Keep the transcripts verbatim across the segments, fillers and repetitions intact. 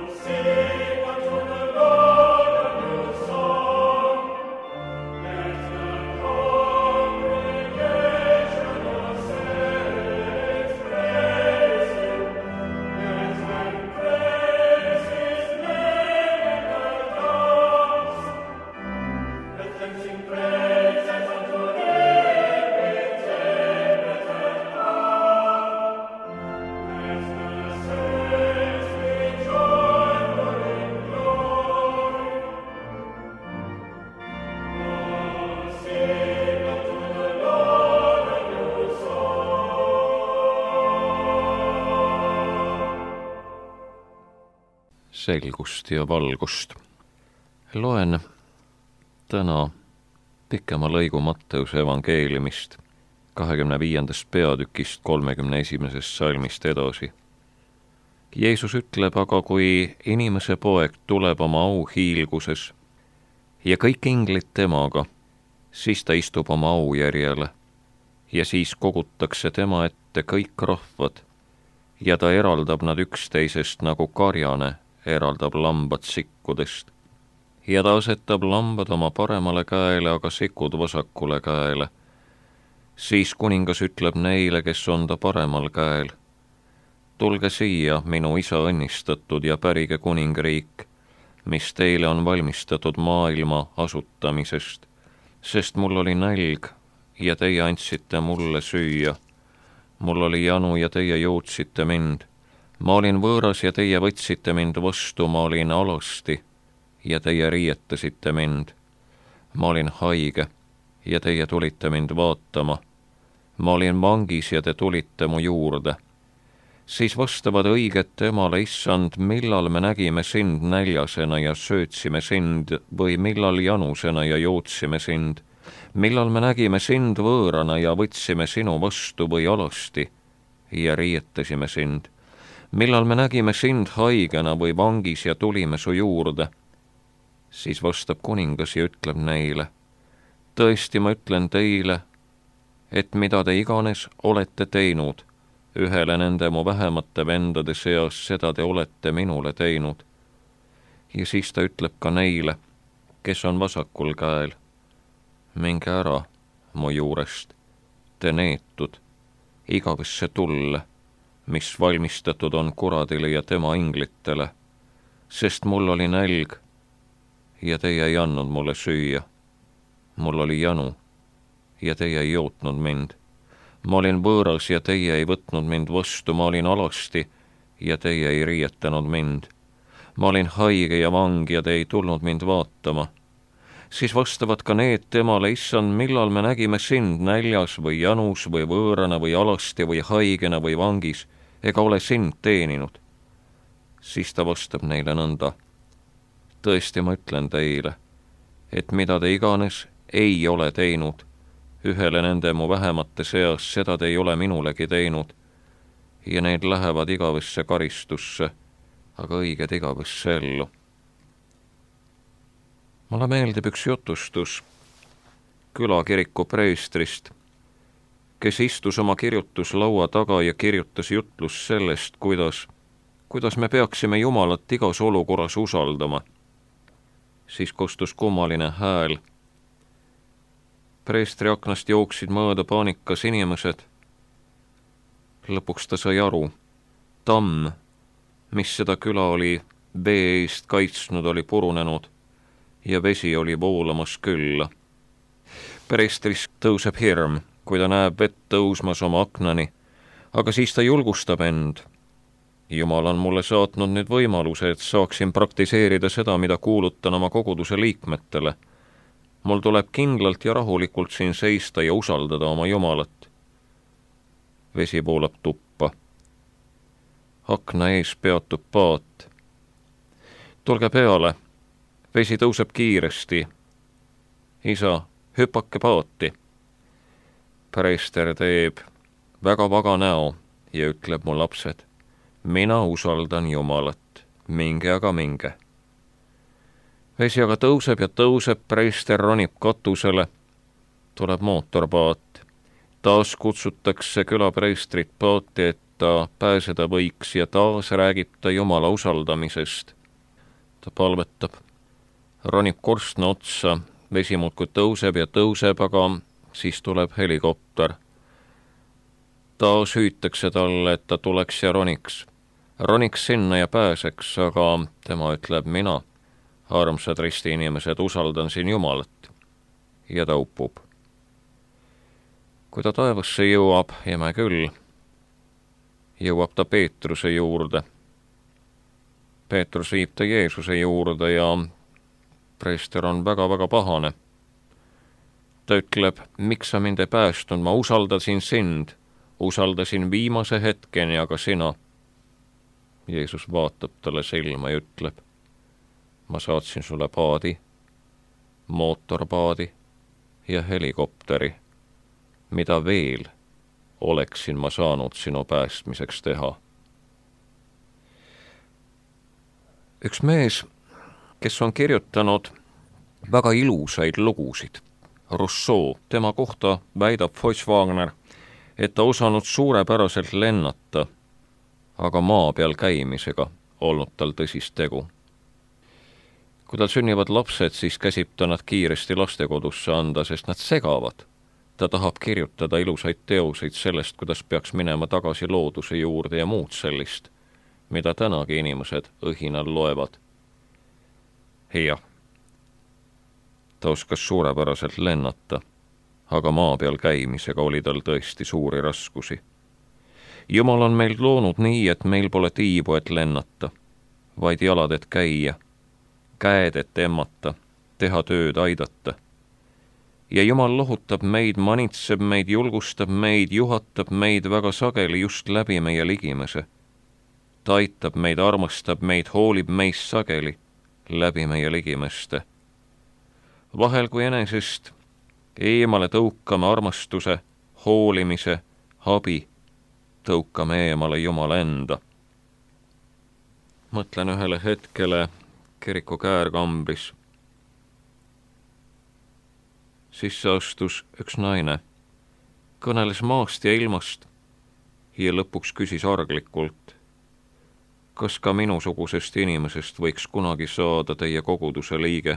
Selgust ja valgust. Loen täna pikema lõigu Matteuse evangeeliumist, kahekümne viiendast peatükist kolmekümne esimesest salmist edasi. Jeesus ütleb, aga kui inimese poeg tuleb oma auhiilguses ja kõik inglid temaga, siis ta istub oma aujärjele ja siis kogutakse tema ette kõik rahvad ja ta eraldab nad üksteisest nagu karjane eraldab lambad sikkudest. Ja ta asetab lambad oma paremale käele, aga sikud vasakule käele. Siis kuningas ütleb neile, kes on ta paremal käel. Tulge siia, minu isa õnnistatud, ja pärige kuningriik, mis teile on valmistatud maailma asutamisest. Sest mul oli nälg ja teie andsite mulle süüa. Mul oli janu ja teie jootsite mind. Ma olin võõras ja teie võtsite mind vastu, ma olin alasti ja teie riietasite mind. Ma olin haige ja teie tulite mind vaatama. Ma olin vangis ja te tulite mu juurde. Siis vastavad õiget temale, issand, millal me nägime sind näljasena ja söötsime sind või millal janusena ja jootsime sind? Millal me nägime sind võõrana ja võtsime sinu vastu või alasti ja riietasime sind? Millal me nägime sind haigena või vangis ja tulime su juurde? Siis vastab kuningas ja ütleb neile, tõesti ma ütlen teile, et mida te iganes olete teinud, ühele nende mu vähemate vendade seas, seda te olete minule teinud. Ja siis ta ütleb ka neile, kes on vasakul käel, minge ära mu juurest, te neetud, igavesse tulle, mis valmistatud on kuradile ja tema inglitele, sest mul oli nälg ja teie ei andnud mulle süüa. Mul oli janu ja teie ei jootnud mind. Ma olin võõras ja teie ei võtnud mind vastu, ma olin alasti ja teie ei riietanud mind. Ma olin haige ja vang ja te ei tulnud mind vaatama. Siis vastavad ka need temale, issand, millal me nägime sind näljas või janus või võõrana või alasti või haigena või vangis, ega ole sind teeninud. Siis ta vastab neile nõnda, tõesti ma ütlen teile, et mida te iganes ei ole teinud, ühele nende mu vähemate seas, seda te ei ole minulegi teinud, ja need lähevad igavesse karistusse, aga õiged igavesse ellu. Mulle meeldib üks jutustus külakiriku preestrist, kes istus oma kirjutuslaua taga ja kirjutas jutlus sellest, kuidas, kuidas me peaksime Jumalat igas olukorras usaldama. Siis kostus kummaline hääl. Preestri aknast jooksid mööda paanikas inimesed. Lõpuks ta sai aru. Tamm, mis seda küla oli vee eest kaitsnud, oli purunenud ja vesi oli voolamas külla. Preestris tõuseb hirm, kui ta näeb vett tõusmas oma aknani, aga siis ta julgustab end. Jumal on mulle saatnud nüüd võimaluse, et saaksin praktiseerida seda, mida kuulutan oma koguduse liikmetele. Mul tuleb kindlalt ja rahulikult siin seista ja usaldada oma Jumalat. Vesi voolab tuppa. Akna ees peatub paat. Tulge peale, vesi tõuseb kiiresti. Isa, hüpake paati. Preester teeb väga vaga näo ja ütleb mu lapsed, mina usaldan Jumalat, minge aga minge. Vesi aga tõuseb ja tõuseb, preester ronib katusele, tuleb mootorpaat. Taas kutsutakse külapreestrit paati, et ta pääseda võiks ja taas räägib ta Jumala usaldamisest. Ta palvetab, ronib korstna otsa, vesi muudkui tõuseb ja tõuseb, aga siis tuleb helikopter. Taas hüütakse talle, et ta tuleks ja roniks. Roniks sinna ja pääseks, aga tema ütleb, mina, armsad risti inimesed, usaldan siin Jumalat. Ja ta upub. Kui ta taevasse jõuab, jääme küll, jõuab ta Peetruse juurde. Peetrus viib ta Jeesuse juurde ja preester on väga-väga pahane. Ta ütleb, miks sa mind ei päästnud, ma usaldasin sind, usaldasin viimase hetkeni, aga sina. Jeesus vaatab talle silma ja ütleb, ma saatsin sulle paadi, mootorpaadi ja helikopteri. Mida veel oleksin ma saanud sinu päästmiseks teha? Üks mees, kes on kirjutanud väga ilusaid lugusid, Rousseau, tema kohta väidab Feucht-Wagner, et ta osanud suurepäraselt lennata, aga maa peal käimisega olnud tal tõsist tegu. Kui tal sünnivad lapsed, siis käsib ta nad kiiresti lastekodusse anda, sest nad segavad. Ta tahab kirjutada ilusaid teoseid sellest, kuidas peaks minema tagasi looduse juurde ja muud sellist, mida tänagi inimesed õhinal loevad. Jah, ta oskas suurepäraselt lennata, aga maa peal käimisega oli tal tõesti suuri raskusi. Jumal on meil loonud nii, et meil pole tiibu, et lennata, vaid jalad, et käia, käed, et emmata, teha tööd, aidata. Ja Jumal lohutab meid, manitseb meid, julgustab meid, juhatab meid väga sageli just läbi meie ligimese. Ta aitab meid, armastab meid, hoolib meist sageli läbi meie ligimeste. Vahel kui enesest eemale tõukame armastuse, hoolimise, abi, tõukame eemale Jumala enda. Mõtlen ühele hetkele kiriku käärkambris. Sisse astus üks naine, kõneles maast ja ilmast ja lõpuks küsis arglikult, kas ka minusugusest inimesest võiks kunagi saada teie koguduse liige?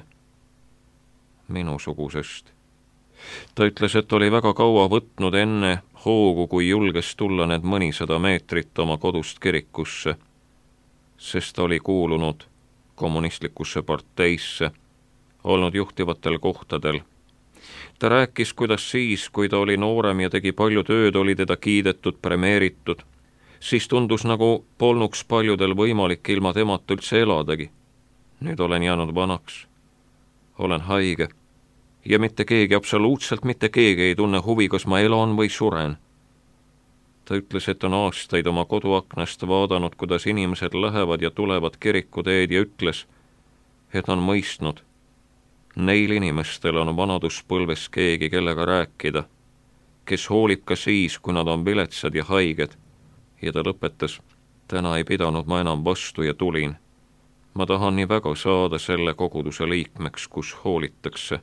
Minusugusest. Ta ütles, et oli väga kaua võtnud enne hoogu, kui julges tulla need mõnisada meetrit oma kodust kirikusse, sest oli kuulunud kommunistlikusse parteisse, olnud juhtivatel kohtadel. Ta rääkis, kuidas siis, kui ta oli noorem ja tegi palju tööd, oli teda kiidetud, premeeritud, siis tundus nagu polnuks paljudel võimalik ilma temata üldse eladagi. Nüüd olen jäänud vanaks. Olen haige. Ja mitte keegi, absoluutselt mitte keegi ei tunne huvi, kas ma elan või suren. Ta ütles, et on aastaid oma koduaknast vaadanud, kuidas inimesed lähevad ja tulevad kirikuteed ja ütles, et on mõistnud. Neil inimestel on vanaduspõlves keegi, kellega rääkida, kes hoolib ka siis, kui nad on viletsad ja haiged. Ja ta lõpetas, täna ei pidanud ma enam vastu ja tulin. Ma tahan nii väga saada selle koguduse liikmeks, kus hoolitakse.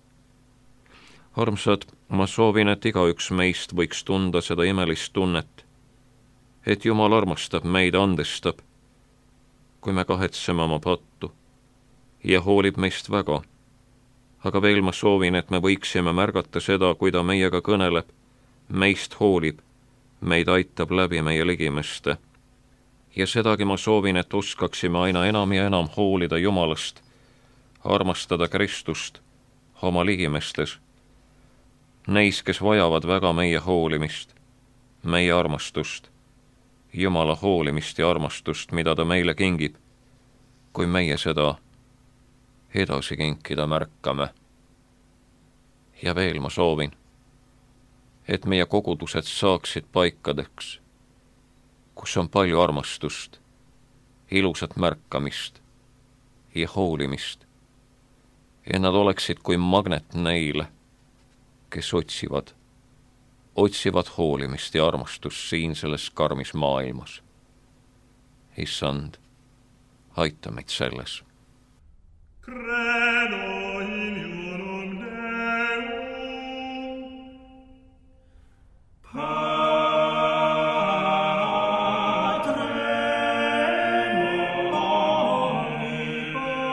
Armsad, ma soovin, et igaüks meist võiks tunda seda imelist tunnet, et Jumal armastab meid, andestab, kui me kahetseme oma pattu ja hoolib meist väga. Aga veel ma soovin, et me võiksime märgata seda, kui ta meiega kõneleb, meist hoolib, meid aitab läbi meie ligimeste. Ja sedagi ma soovin, et oskaksime aina enam ja enam hoolida Jumalast, armastada Kristust oma ligimestes, neis, kes vajavad väga meie hoolimist, meie armastust, Jumala hoolimist ja armastust, mida ta meile kingib, kui meie seda edasi kinkida märkame. Ja veel ma soovin, et meie kogudused saaksid paikadeks, kus on palju armastust, ilusat märkamist ja hoolimist, ja nad oleksid kui magnet neile, kes otsivad, otsivad hoolimist ja armastust siin selles karmis maailmas. Issand, aita meid selles. Credo in unum Deum, Patrem omnipotens,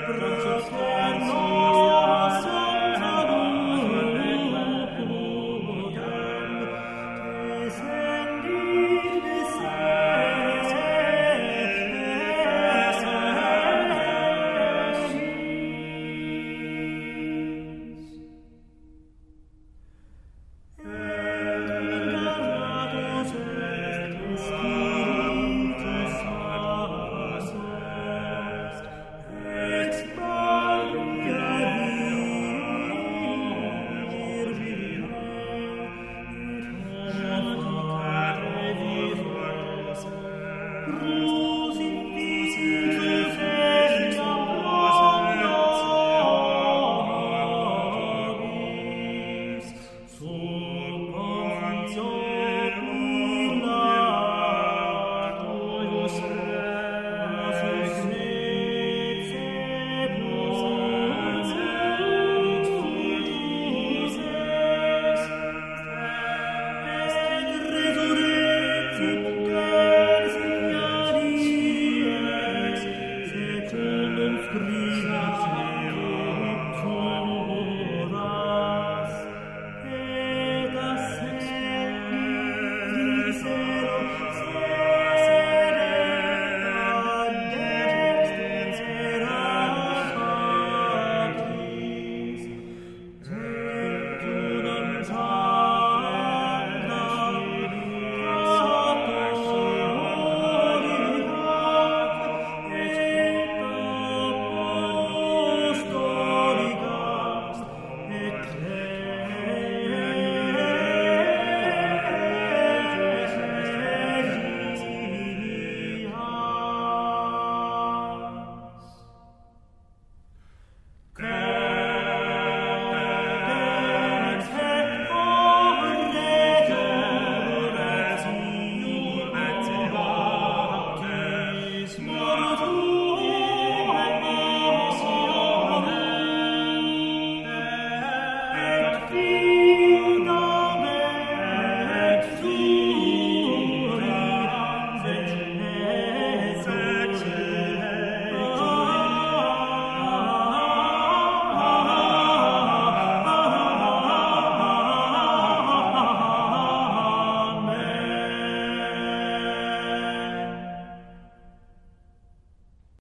Grüß